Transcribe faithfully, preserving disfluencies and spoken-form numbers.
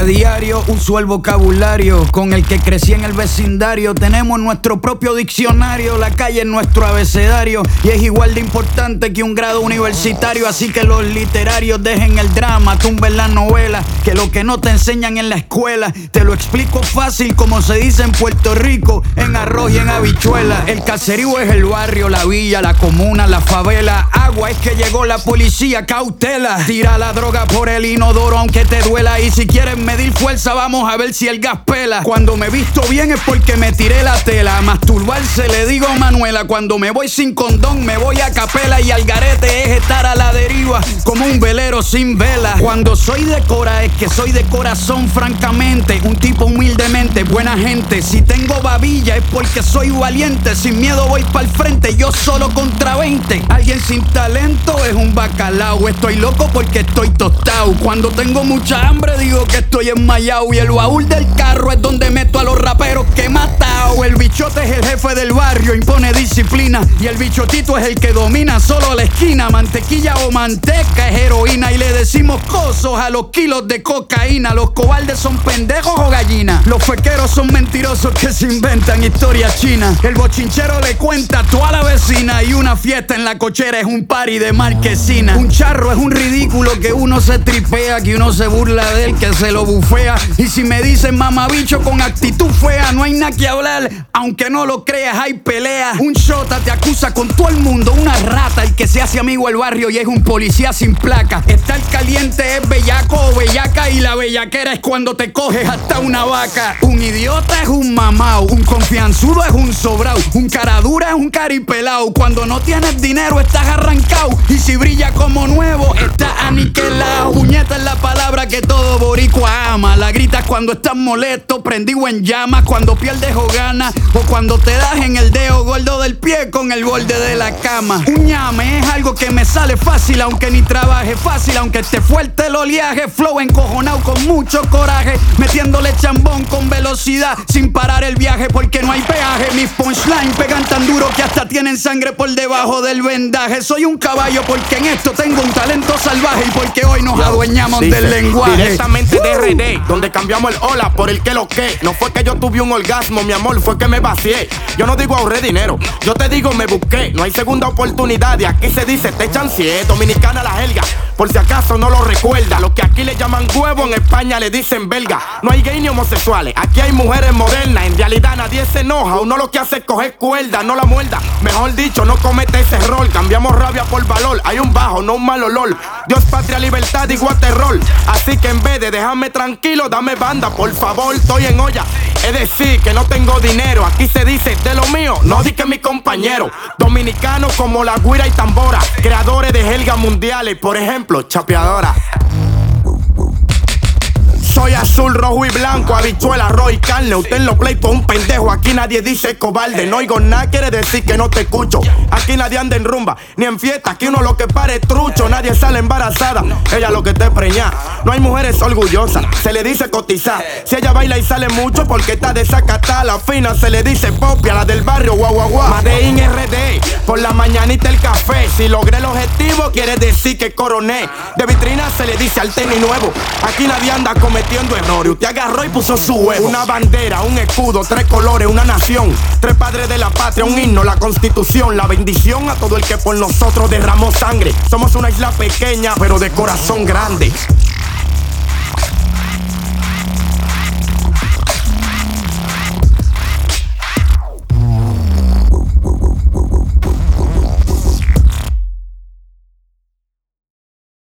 diario uso el vocabulario con el que crecí en el vecindario. Tenemos nuestro propio diccionario, la calle es nuestro abecedario y es igual de importante que un grado universitario. Así que los literarios dejen el drama, tumben la novela, que lo que no te enseñan en la escuela te lo explico fácil como se dice en Puerto Rico, en arroz y en habichuela. El caserío es el barrio, la villa, la comuna, la favela. Agua es que llegó la policía, cautela. Tira la droga por el inodoro aunque te duela. Y si quieres medir fuerza vamos a ver si el gas pela. Cuando me visto bien es porque me tiré la tela. A masturbarse le digo Manuela. Cuando me voy sin condón me voy a capela. Y al garete es estar a la deriva como un velero sin vela. Cuando soy de cora es que soy de corazón francamente. Un tipo humildemente, buena gente. Si tengo babilla es porque soy valiente. Sin miedo voy pa'l frente, yo solo contra veinte. Alguien sin talento es un bacalao. Estoy loco porque estoy tostado. Cuando tengo mucha hambre digo que estoy enmayado. Y el baúl del carro es donde meto a los raperos que he matado. El bichote es el jefe del barrio, impone disciplina. Y el bichotito es el que domina solo la esquina. Mantequilla o manteca es heroína. Y le decimos cosos a los kilos de cocaína. Los cobardes son pendejos o gallinas. Los fequeros son mentirosos que se inventan historias chinas. El bochinchero le cuenta a toda la vecina. Y una fiesta en la cochera es un party de marquesina. Un charro es un ridículo que uno se tripea, que uno se burla de él, que se lo bufea. Y si me dicen mamabicho con actitud fea, no hay nada que hablar, aunque no lo creas hay pelea. Un shota te acusa con todo el mundo, una rata el que se hace amigo del barrio y es un policía sin placa. Estar caliente es bellaco o bellaca y la bellaquera es cuando te coges hasta una vaca. Un idiota es un mamao, un confianzudo es un sobrao, un cara dura es un caripelao. Cuando no tienes dinero estás arrancado y si brilla como nuevo estás aniquilado. Puñeta es la palabra que todo boricua ama. La gritas cuando estás molesto, prendido en llamas, cuando pierdes o ganas, o cuando te das en el dedo gordo del pie con el borde de la cama. Un ñame es algo que me sale fácil, aunque ni trabaje fácil, aunque esté fuerte el oleaje. Flow encojonado con mucho coraje, metiéndole chambón con velocidad, sin parar el viaje porque no hay peaje. Mis punchlines pegan tan duro que hasta tienen sangre por debajo del vendaje. Soy un caballo porque en esto tengo un talento salvaje y porque hoy nos adueñamos Dice, del lenguaje. Directamente de R D, donde cambiamos el hola por el que lo que. No fue que yo tuve un orgasmo, mi amor, fue que me vacié. Yo no digo ahorré dinero, yo te digo me busqué. No hay segunda oportunidad y aquí se dice te echan cien. Dominicana la jerga, por si acaso no lo recuerda. Los que aquí le llaman huevo, en España le dicen belga. No hay gay ni homosexuales, aquí hay mujeres modernas. En realidad nadie se enoja, uno lo que hace es coger cuerda, no la muerda. Mejor dicho, no comete ese error. Cambiamos rabia por valor, hay un bajo, no un mal olor. Dios, patria, libertad y guaterrol. Así que en vez de dejarme tranquilo, dame banda, por favor, estoy en olla. Es decir, que no tengo dinero, aquí se dice de lo mío, no di que mi compañero. Dominicanos como la guira y tambora, creadores de jergas mundiales, por ejemplo, chapeadora. Soy azul, rojo y blanco, habichuela, arroz y carne. Usted lo play por un pendejo, aquí nadie dice cobarde. No oigo nada, quiere decir que no te escucho. Aquí nadie anda en rumba, ni en fiesta, aquí uno lo que pare es trucho. Nadie sale embarazada, ella lo que te preña. No hay mujeres orgullosas, se le dice cotizar. Si ella baila y sale mucho porque está desacatada. La fina se le dice popia, la del barrio, guau guau guau. Madein R D, por la mañanita el café. Si logré el objetivo, quiere decir que coroné. De vitrina se le dice al tenis nuevo. Aquí nadie anda cometiendo errores, usted agarró y puso su huevo. Una bandera, un escudo, tres colores, una nación, tres padres de la patria, un himno, la constitución, la bendición a todo el que por nosotros derramó sangre. Somos una isla pequeña pero de corazón grande.